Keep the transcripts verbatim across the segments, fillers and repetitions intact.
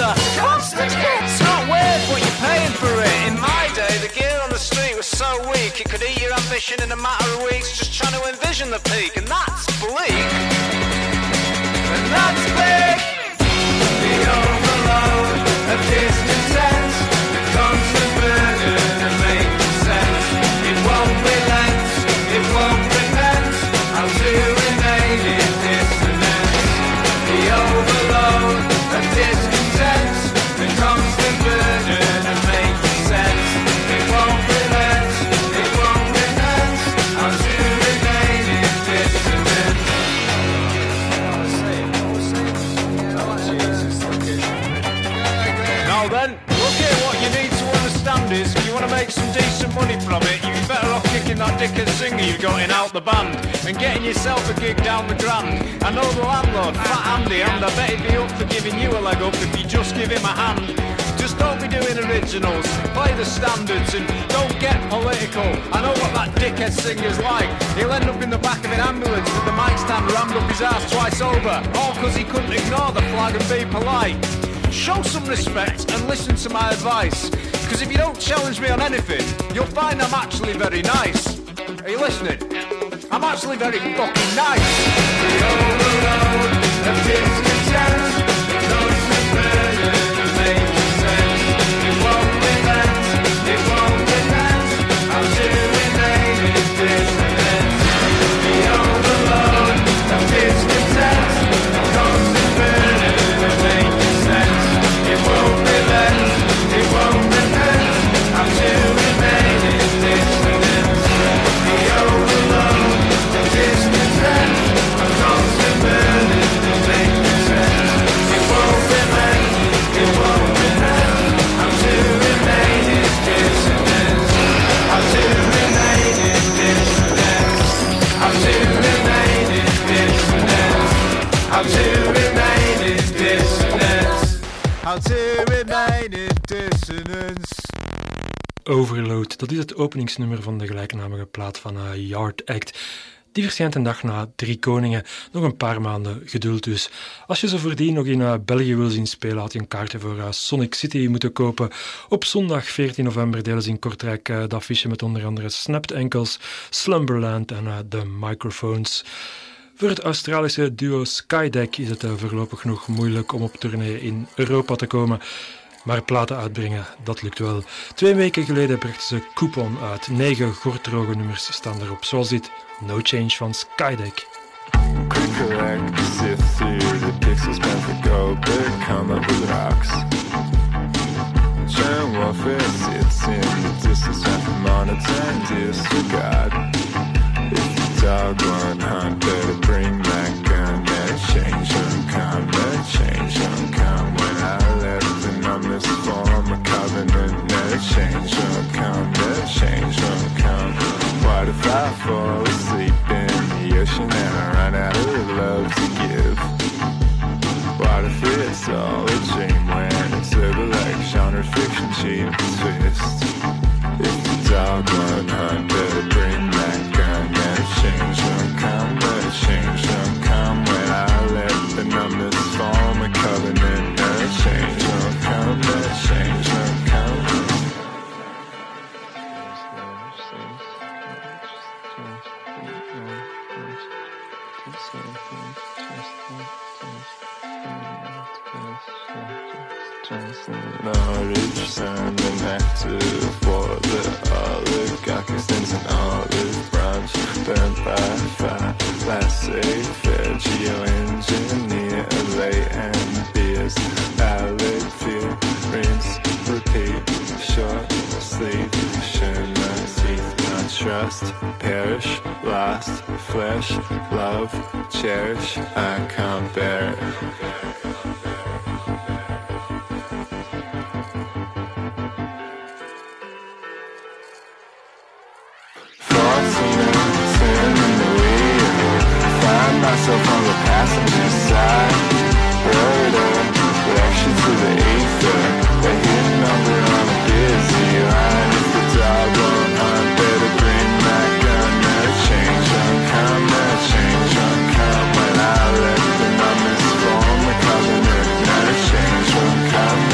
constant hits. It's not weird what you're paying for it. In my day, the gear on the street was so weak, it could eat your ambition in a matter of weeks, just trying to envision the peak, and that's bleak. And that's big. The overload of discontent, the constant burden of making sense. It won't relent, it won't repent, how to remain in dissonance. The overload of discontent, the constant burden of making sense. It won't relent, it won't repent, how to remain in dissonance. Now then, look here, what you need to understand is, if you want to make some decent money from it, you'd be better off kicking that dickhead singer you've got in out the band, and getting yourself a gig down the Grand. I know the landlord, Fat Andy, and I bet he'd be up for giving you a leg up if you just give him a hand. Just don't be doing originals, play the standards, and don't get political. I know what that dickhead singer's like. He'll end up in the back of an ambulance with the mic stand rammed up his ass twice over, all because he couldn't ignore the flag and be polite. Show some respect and listen to my advice, because if you don't challenge me on anything, you'll find I'm actually very nice. Are you listening? I'm actually very fucking nice. The overload of discontent, the constant burden of making sense. It won't relent, it won't repent, how to remain in dissonance. The overload of discontent, the constant burden of making sense. It won't relent, it won't repent, how to remain in dissonance. The overload of discontent, a constant burden of making sense. It won't relent, it won't repent, how to remain in dissonance. How to remain in dissonance. How to remain in dissonance. How to remain in dissonance. How to remain in dissonance. Overload, dat is het openingsnummer van de gelijknamige plaat van uh, Yard Act. Die verschijnt een dag na Drie Koningen. Nog een paar maanden geduld dus. Als je ze voordien nog in uh, België wil zien spelen, had je een kaartje voor uh, Sonic City moeten kopen. Op zondag veertien november delen ze in Kortrijk uh, dat affiche met onder andere Snapped Ankles, Slumberland en uh, The Microphones. Voor het Australische duo Skydeck is het uh, voorlopig nog moeilijk om op tournee in Europa te komen. Maar platen uitbrengen, dat lukt wel. Twee weken geleden brachten ze Coupon uit. Negen gorddroge nummers staan erop. Zoals dit No Change van Skydeck. Quick correct, sift through the pixels, pen for gold, but come up with rocks. Giant warfare sits in the distance, time for monitor and disregard. If the dog won't hunt, better bring that gun. That change won't come, that change won't come. When I left the numbness form a covenant, that change won't come, that change won't come. What if I fall asleep in the ocean and I run out of love to give? What if it's all a dream when it's over like genre fiction cheap twist? If the dog won't hunt, better bring that gun. That change won't come, that change won't come. When I let the numbness form a covenant, that change won't come, that change won't come. Norwich, sound and active for the oligarchy stands an olive branch burnt by fire. Laissez-faire, geoengineer, lay and beers, alec fear, rinse, repeat, short sleep, shun my teeth, not trust, perish, lost, flesh, love, cherish, I can't bear it. Myself on the passenger side, radar, reaction to the ether, a hidden number on a busy line. If the dog won't hunt, better bring my gun. That change won't come, that change won't come. When I let the numbers form a covenant, that change won't come,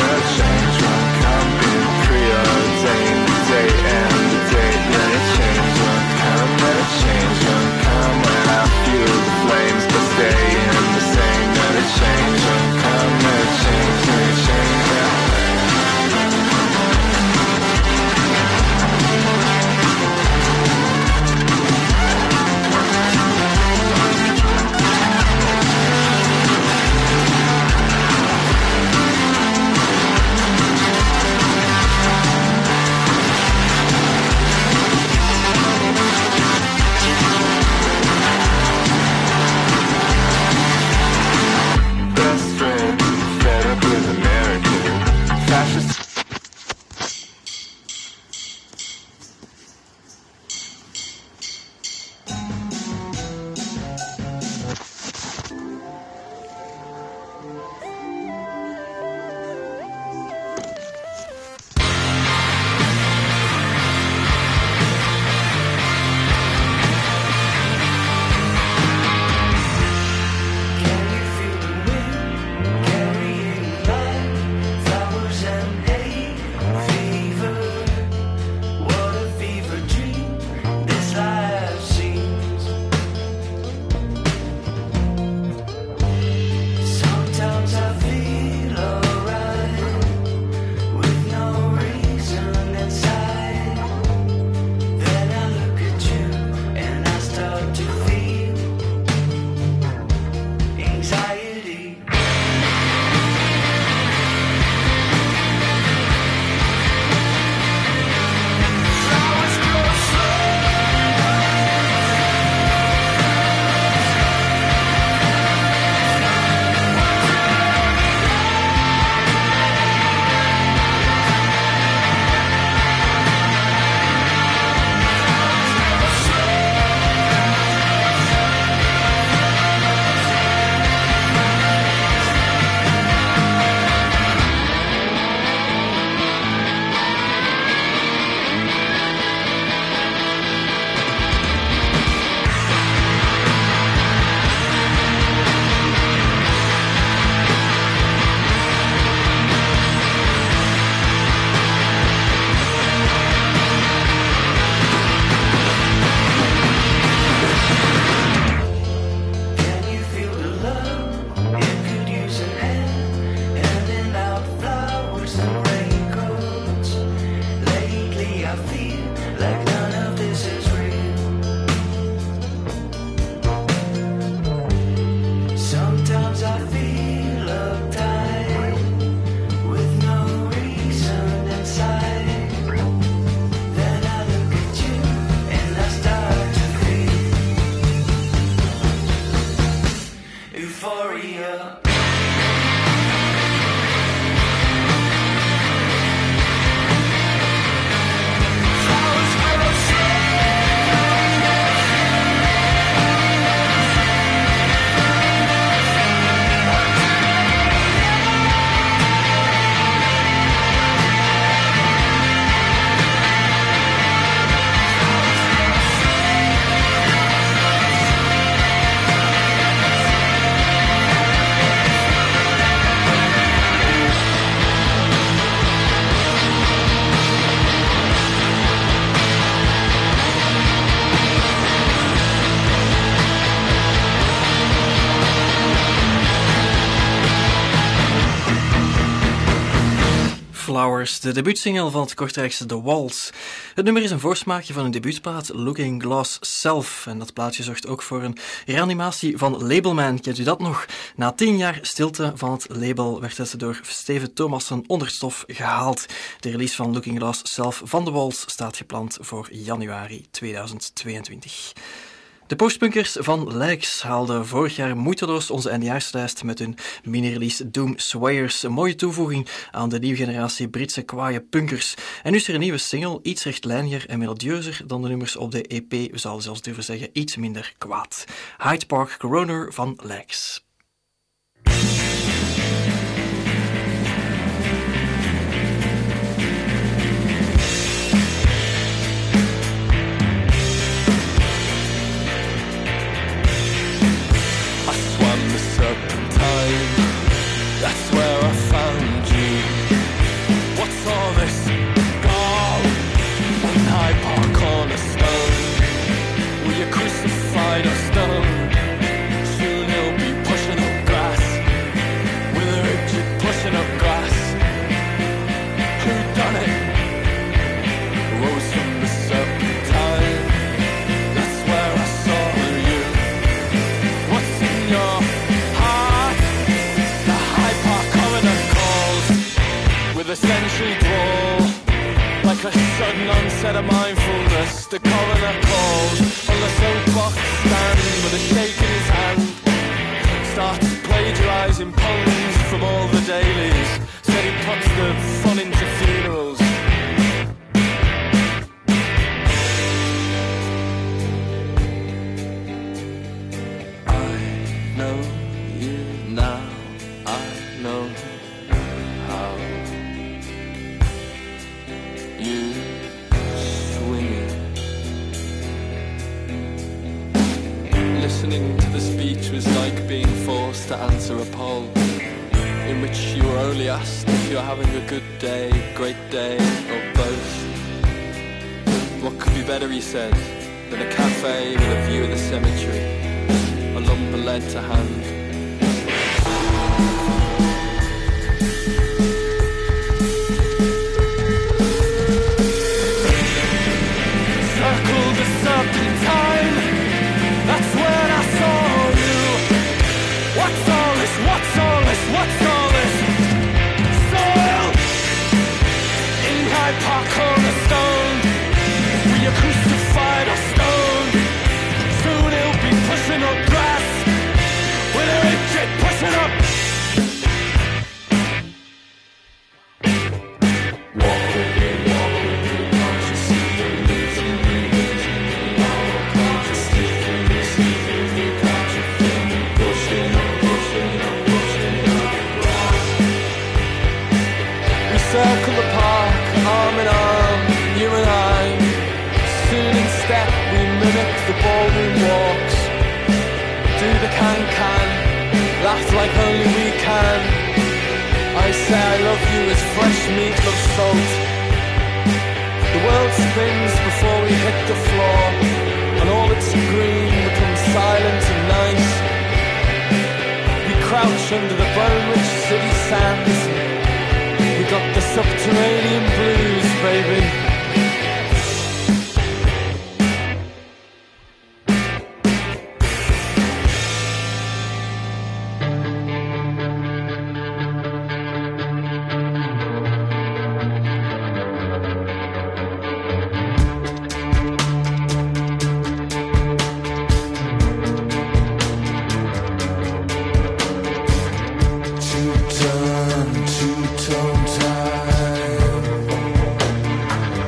Flowers, de debuutsingle van het Kortrijkse The Walls. Het nummer is een voorsmaakje van hun debuutplaat Looking Glass Self. En dat plaatje zorgt ook voor een reanimatie van Labelman. Kent u dat nog? Na tien jaar stilte van het label werd het door Steven Thomassen onder het stof gehaald. De release van Looking Glass Self van The Walls staat gepland voor januari tweeduizend tweeëntwintig. De postpunkers van Legs haalden vorig jaar moeiteloos onze eindejaarslijst met hun mini-release Doom Swayers. Een mooie toevoeging aan de nieuwe generatie Britse kwaaie punkers. En nu is er een nieuwe single, iets rechtlijniger en melodieuzer dan de nummers op de E P. We zouden zelfs durven zeggen iets minder kwaad. Hyde Park Coroner van Legs. That's where I found you. What's all this gall in Hyde Park cornerstone? Will you crucify or stone? Soon he'll be pushing up grass with a rigid pushing up glass. Who done it? Rose from the serpentine. That's where I saw you. What's in your with a sentry drawl, like a sudden onset of mindfulness. The coroner calls on the soapbox stand with a shake in his hand. Starts plagiarising puns from all the dailies. Said he puts the fun into funerals. I know you now. I know how you swinging. Listening to the speech was like being forced to answer a poll in which you were only asked if you're having a good day, great day, or both. What could be better, he said, than a cafe with a view of the cemetery, a lump of lead to hand. Serpentine, that's when I saw you. What's all this, what's all this, what's all this? Soil in Hyde Park cornerstone. Were you crucified or stoned? Soon he'll be pushing up grass with a rigid pushing up. Circle the park, arm in arm, you and I. Soon in step we mimic the ballroom walks. Do the can-can, laugh like only we can. I say I love you as fresh meat loves salt. The world spins before we hit the floor, and all that's green becomes silent and nice. We crouch under the bone-rich city sands. We got the subterranean blues, baby. Two-tone, two-tone time.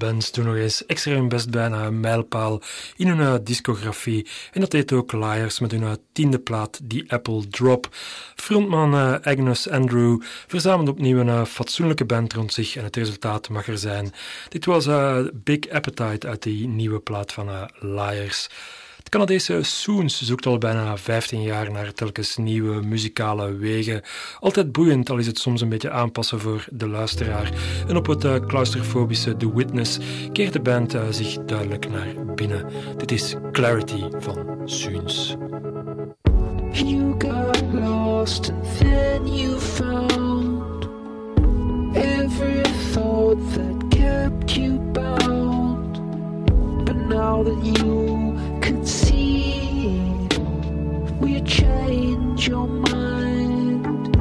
bands doen nog eens extra hun best bij een mijlpaal in hun uh, discografie. En dat deed ook Liars met hun uh, tiende plaat, The Apple Drop. Frontman uh, Agnes Andrew verzamelde opnieuw een uh, fatsoenlijke band rond zich en het resultaat mag er zijn. Dit was uh, Big Appetite uit die nieuwe plaat van uh, Liars. Het Canadese Soons zoekt al bijna vijftien jaar naar telkens nieuwe muzikale wegen. Altijd boeiend, al is het soms een beetje aanpassen voor de luisteraar. En op het uh, claustrofobische The Witness keert de band uh, zich duidelijk naar binnen. Dit is Clarity van Soons. You got lost and then you found every thought that kept you bound. But now that you can see, will you change your mind?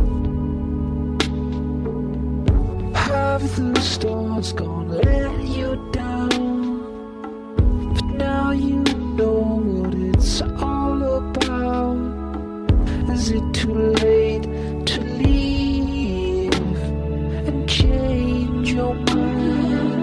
Have the stars gone let you down? But now you know what it's all about. Is it too late to leave and change your mind?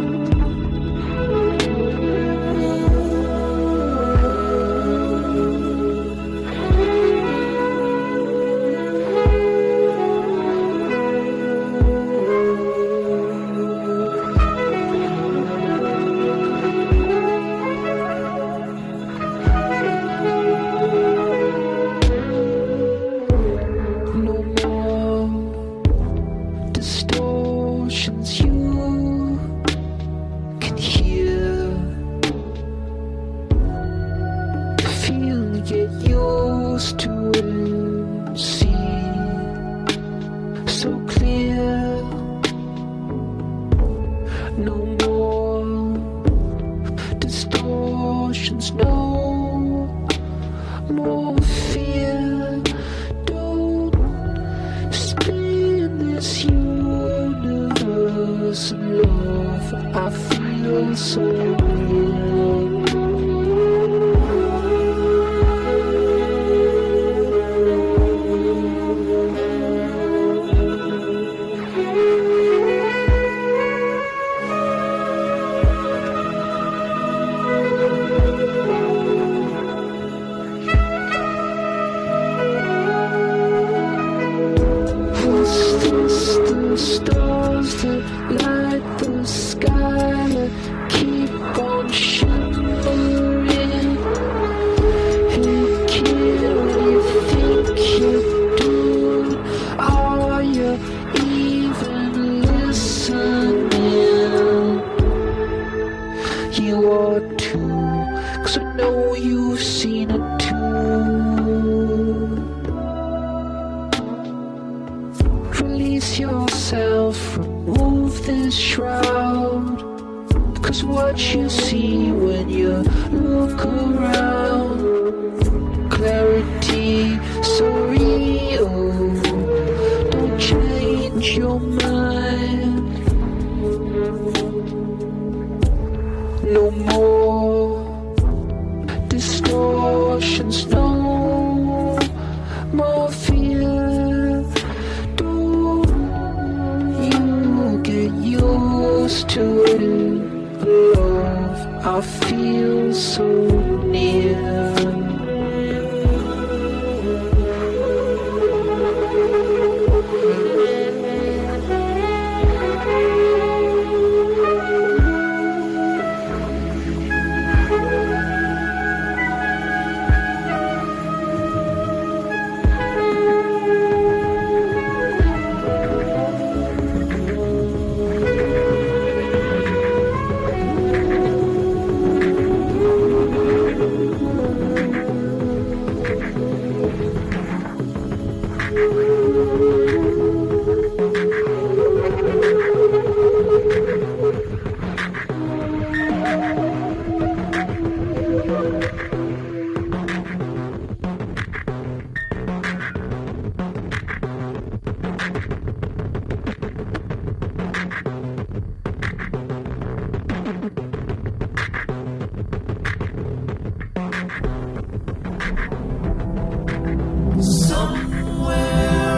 Somewhere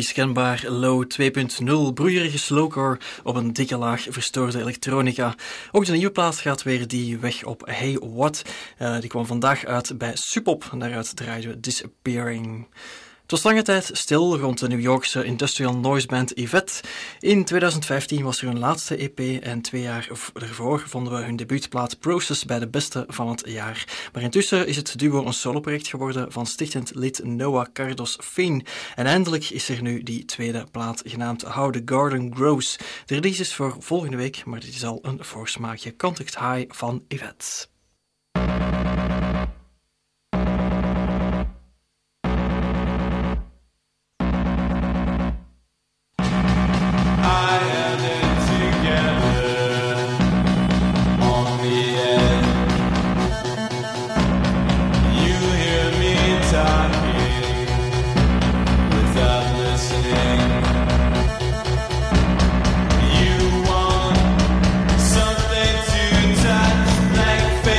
is kenbaar low twee punt nul, broeierige slowcore op een dikke laag verstoorde elektronica. Ook de nieuwe plaat gaat weer die weg op Hey What. Uh, die kwam vandaag uit bij Supop en daaruit draaiden we Disappearing. Het was lange tijd stil rond de New Yorkse industrial noise band Yvette. In twintig vijftien was er hun laatste E P en twee jaar ervoor vonden we hun debuutplaat Process bij de beste van het jaar. Maar intussen is het duo een soloproject geworden van stichtend lid Noah Cardos Feen. En eindelijk is er nu die tweede plaat genaamd How the Garden Grows. De release is voor volgende week, maar dit is al een voorsmaakje. Contact High van Yvette. Something to touch like faith.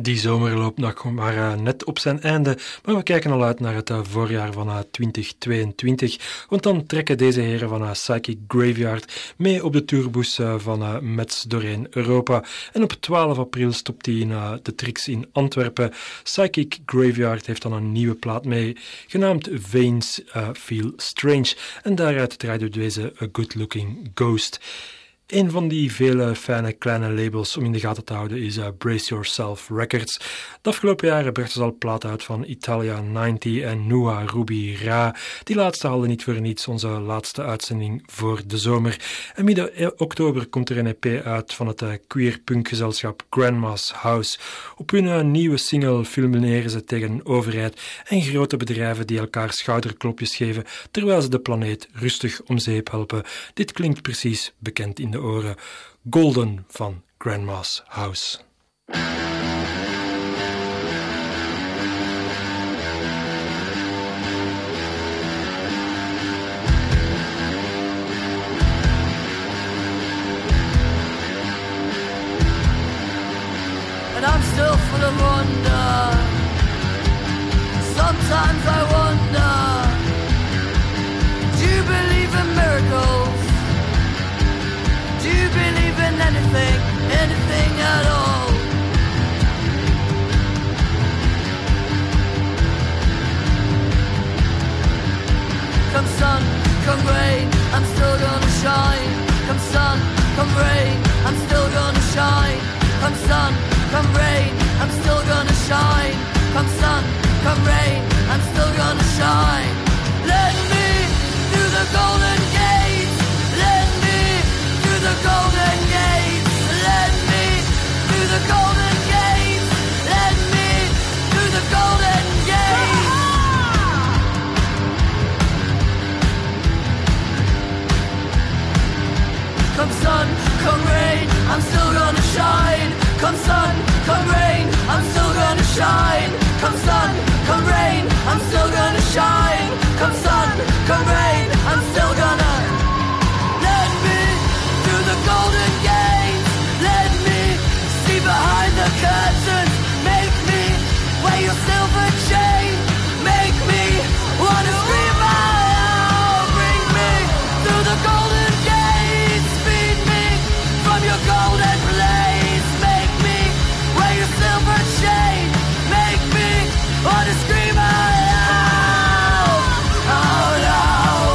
Die zomer loopt nog maar uh, net op zijn einde, maar we kijken al uit naar het uh, voorjaar van uh, twintig tweeëntwintig, want dan trekken deze heren van uh, Psychic Graveyard mee op de tourbus uh, van uh, Metz doorheen Europa. En op twaalf april stopt hij in uh, de Trix in Antwerpen. Psychic Graveyard heeft dan een nieuwe plaat mee, genaamd Veins uh, Feel Strange, en daaruit draaide deze A Good Looking Ghost. Een van die vele fijne kleine labels om in de gaten te houden is uh, Brace Yourself Records. De afgelopen jaren brachten ze al platen uit van Italia negentig en Nua Ruby Ra. Die laatste hadden niet voor niets onze laatste uitzending voor de zomer. En midden oktober komt er een E P uit van het uh, queer punkgezelschap Grandma's House. Op hun uh, nieuwe single filmeren ze tegen een overheid en grote bedrijven die elkaar schouderklopjes geven terwijl ze de planeet rustig om zeep helpen. Dit klinkt precies bekend in de oren. Golden van Grandma's House. And I'm still full of wonder. Sometimes I wonder, do you believe in miracles? Do you believe in anything, anything at all? Come sun, come rain, I'm still gonna shine. Come sun, come rain, I'm still gonna shine. Come sun, come rain, I'm still gonna shine. Come sun, come rain, I'm still gonna shine. Let me through the golden gates. Let me through the golden gates. Let me through the golden gates. Let me through the golden gates. Come sun, come rain, I'm still gonna shine. Come sun, come rain, I'm still gonna shine. Come sun, come rain, I'm still gonna shine. Come sun, come rain, I'm still gonna. Let me through the golden gates. Let me see behind the curtain. Make me wear your silver chain. Make me wanna scream out. Bring me through the golden gates. Feed me from your golden place. Make me wear your silver chain. Make me wanna scream out, out, out.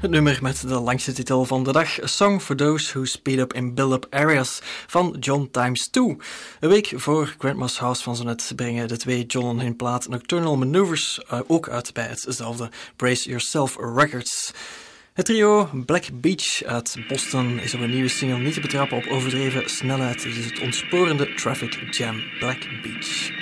Het nummer met de langste titel van de dag, A Song for Those Who Speed Up in Build-Up Areas van John Times two. Een week voor Grandma's House van zo net brengen de twee John hun plaat Nocturnal Maneuvers uh, ook uit bij hetzelfde Brace Yourself Records. Het trio Black Beach uit Boston is op een nieuwe single niet te betrappen op overdreven snelheid. Het is het ontsporende Traffic Jam, Black Beach.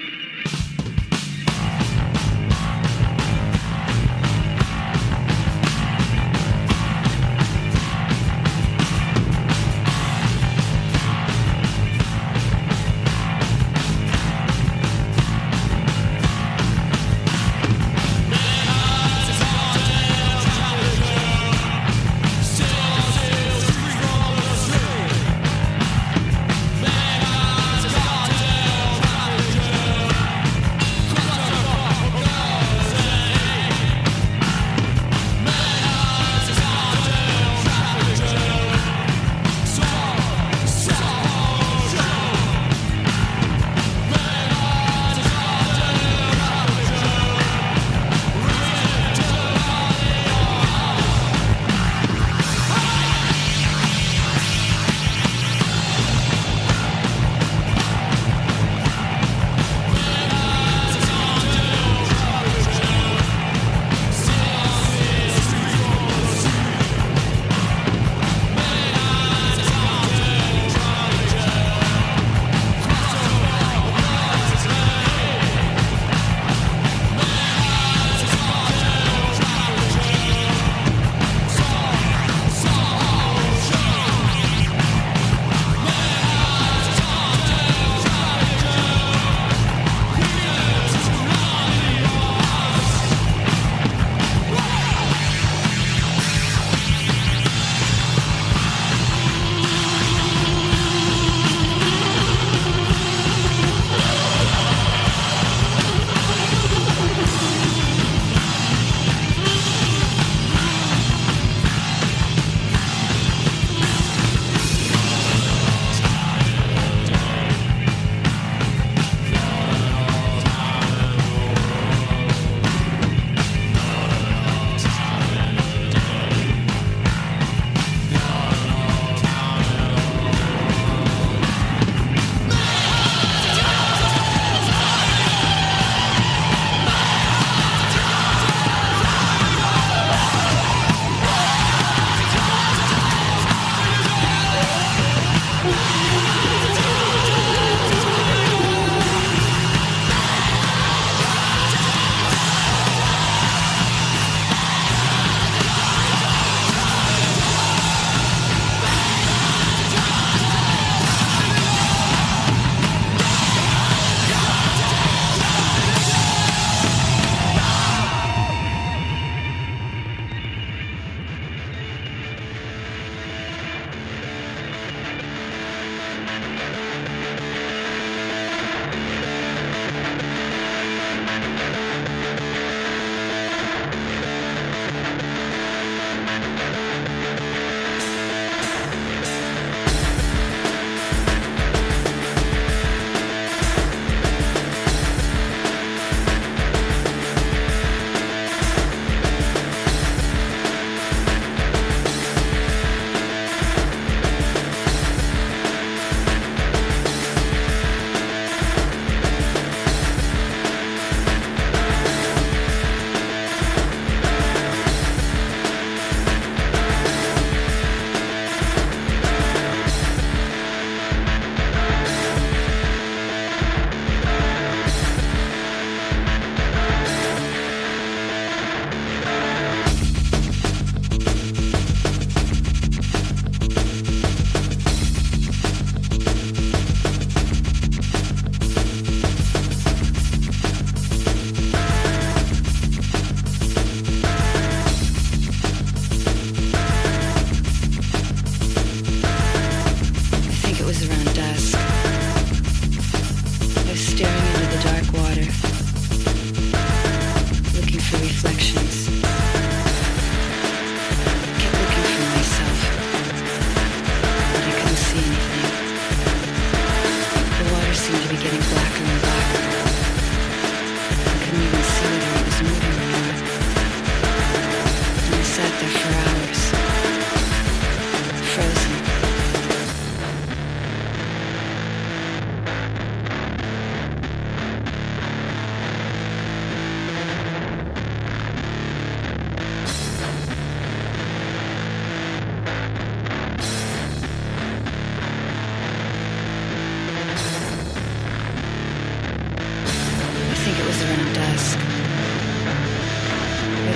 Still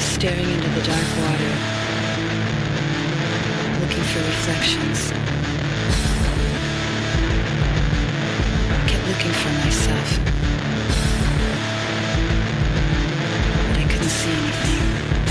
was staring into the dark water, looking for reflections. I kept looking for myself, but I couldn't see anything.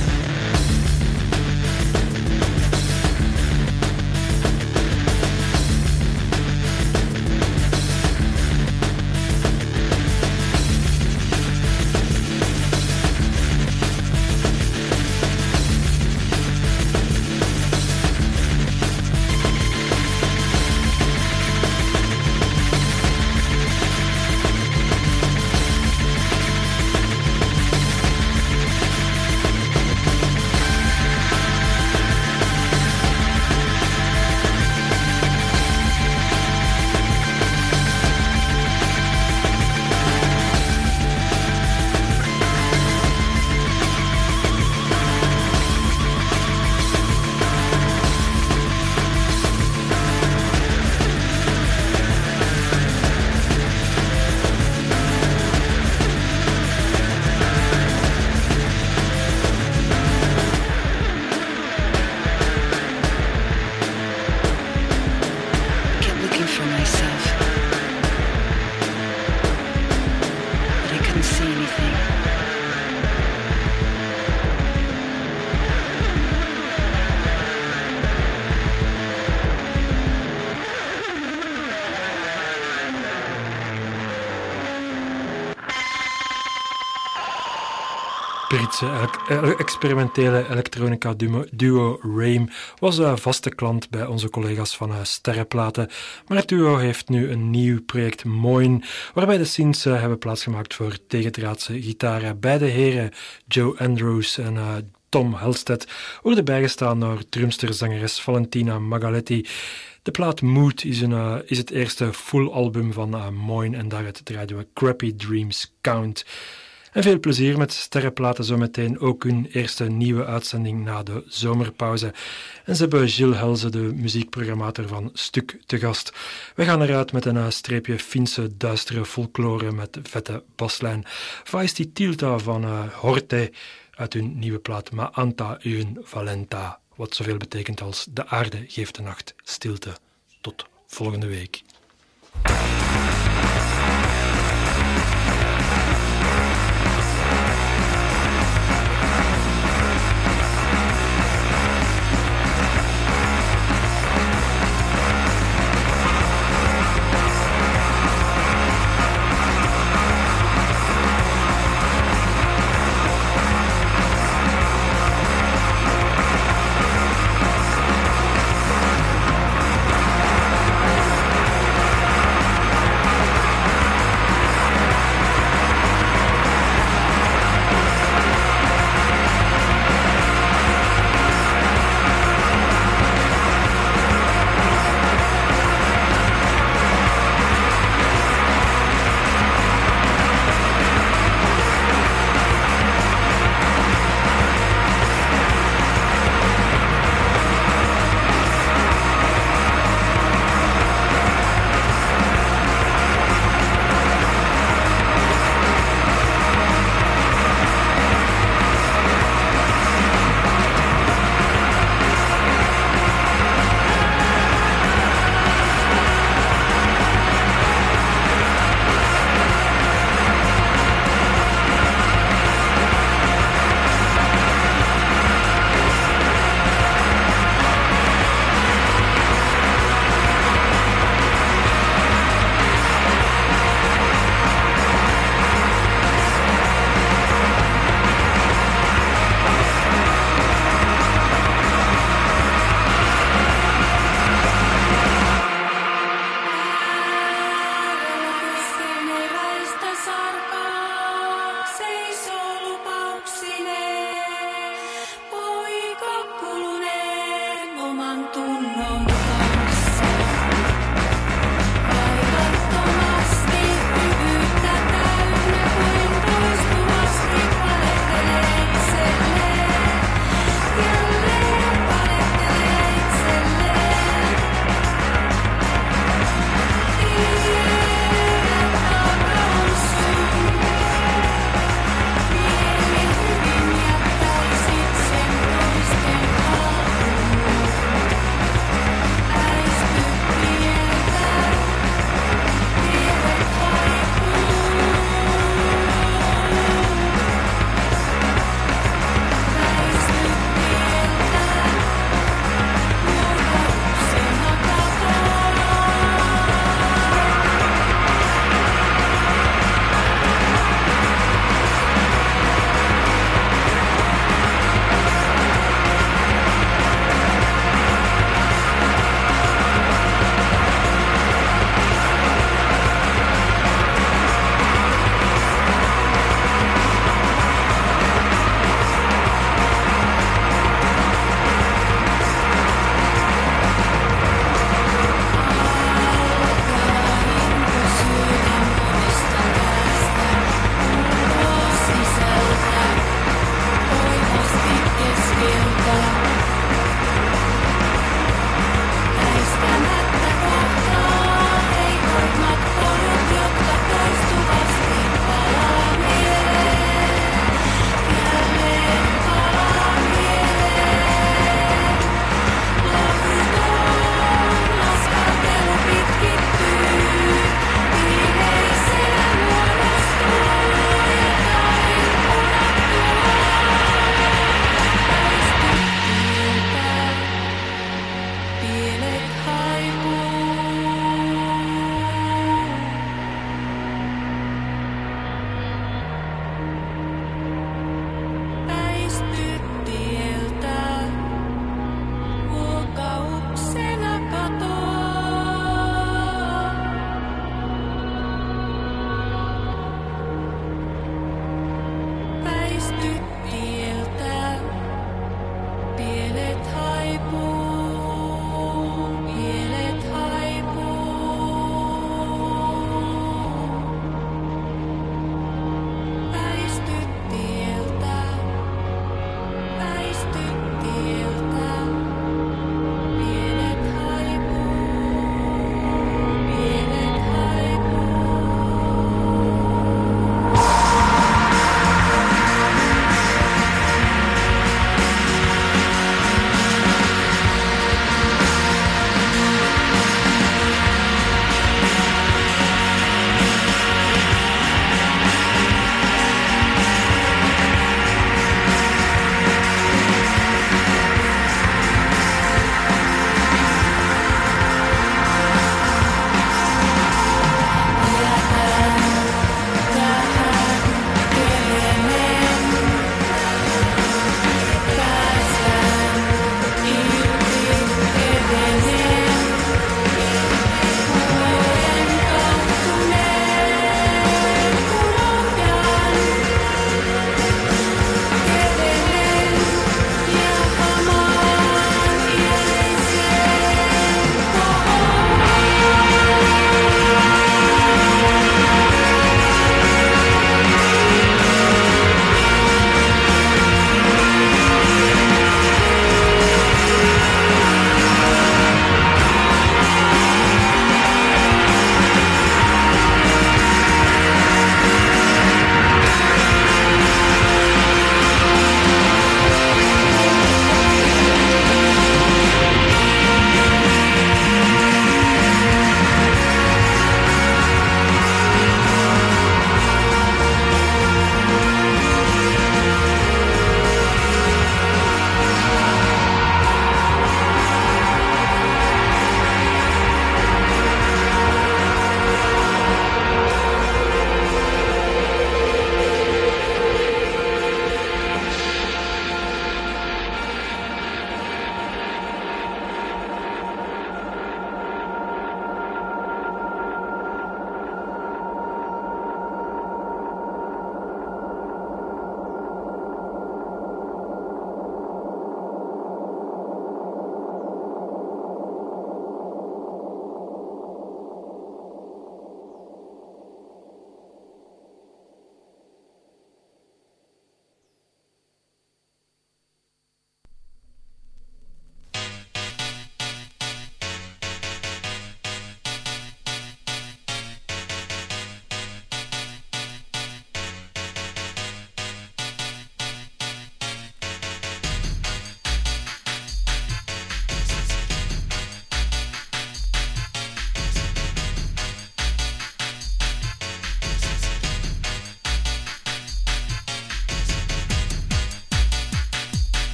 Britse experimentele elektronica duo Rame was een vaste klant bij onze collega's van Sterrenplaten, maar het duo heeft nu een nieuw project Moin, waarbij de scenes hebben plaatsgemaakt voor tegendraadse gitaren. Beide heren, Joe Andrews en uh, Tom Helstedt, worden bijgestaan door drumster-zangeres Valentina Magaletti. De plaat Mood is, een, uh, is het eerste full album van uh, Moin en daaruit draaiden we Crappy Dreams Count. En veel plezier met Sterrenplaten zometeen, ook hun eerste nieuwe uitzending na de zomerpauze. En ze hebben Gilles Helze, de muziekprogrammator van Stuk, te gast. We gaan eruit met een streepje Finse duistere folklore met vette baslijn. Vaisti Tilta van uh, Horte uit hun nieuwe plaat Ma Anta Yun Valenta, wat zoveel betekent als de aarde geeft de nacht stilte. Tot volgende week.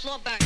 floor burn.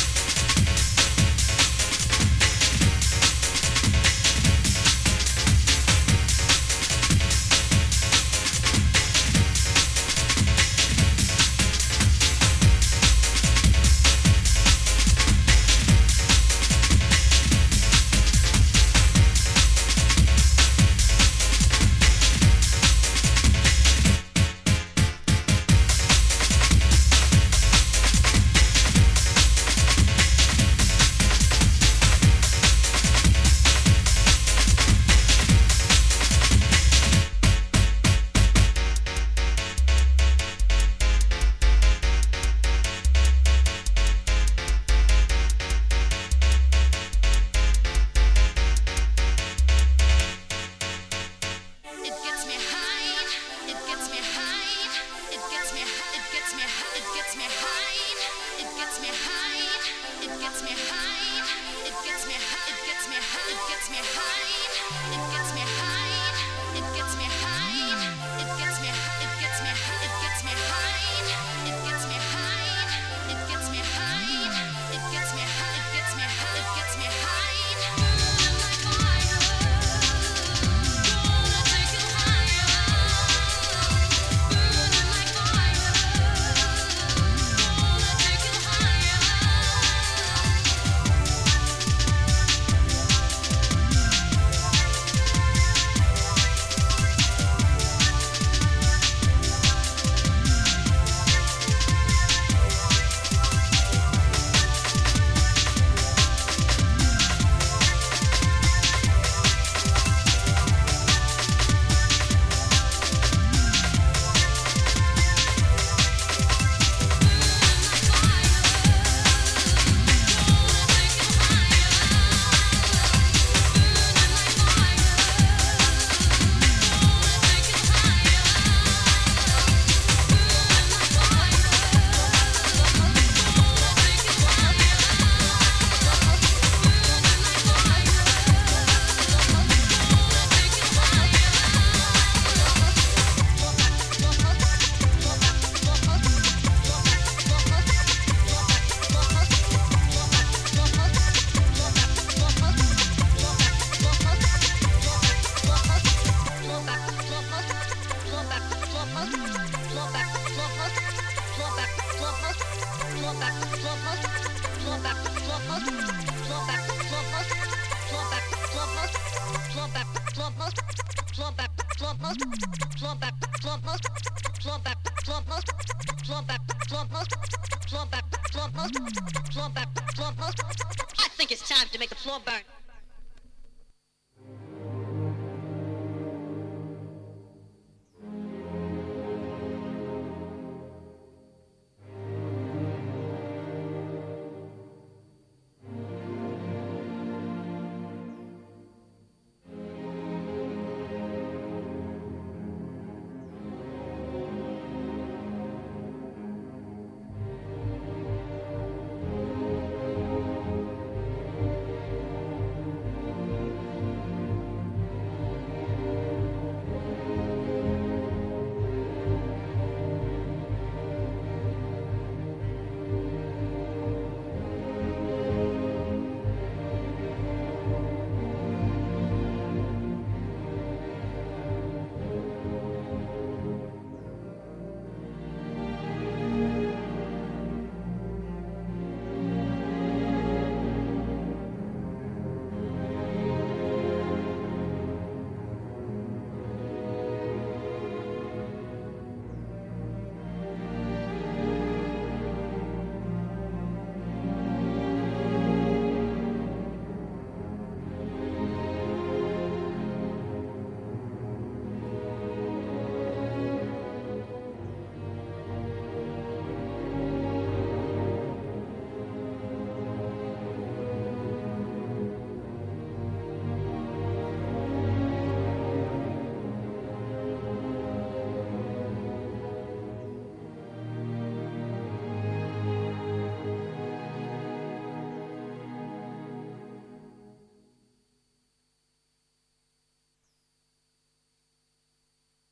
I think it's time to make the floor burn.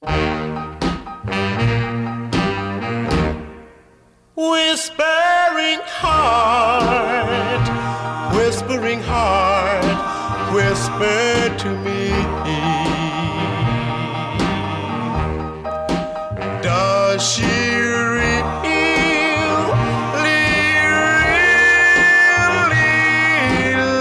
Whispering whispering heart, whispering heart, whisper to me.